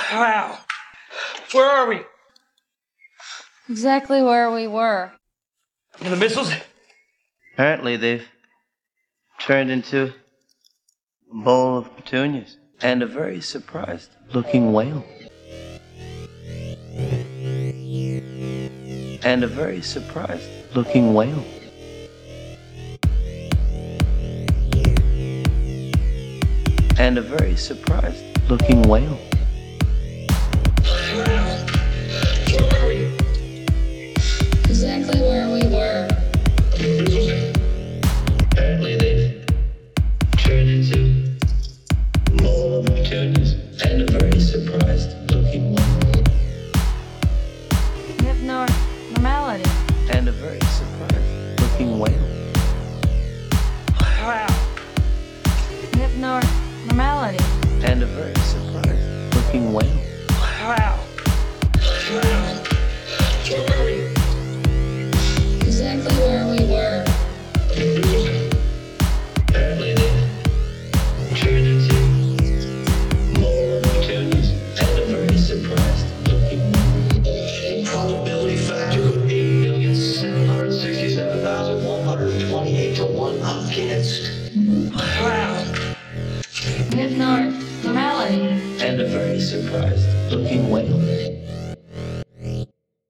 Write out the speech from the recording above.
Wow. Where are we? Exactly where we were. And the missiles? Apparently they've turned into a bowl of petunias and a very surprised looking whale. And a very surprised looking whale. And a very surprised looking whale. Exactly where we were. Apparently they've turned into a bowl of petunias and a very surprised looking whale. We have no normality. And a very surprised looking whale. Wow. We have no normality. And a very surprised looking whale. Wow. Exactly where we were. Apparently they've turned into a bowl of petunias and a very surprised looking whale. Probability factor of 8,767,128 to 1 against. Wow. We have no normality. And a very surprised looking whale.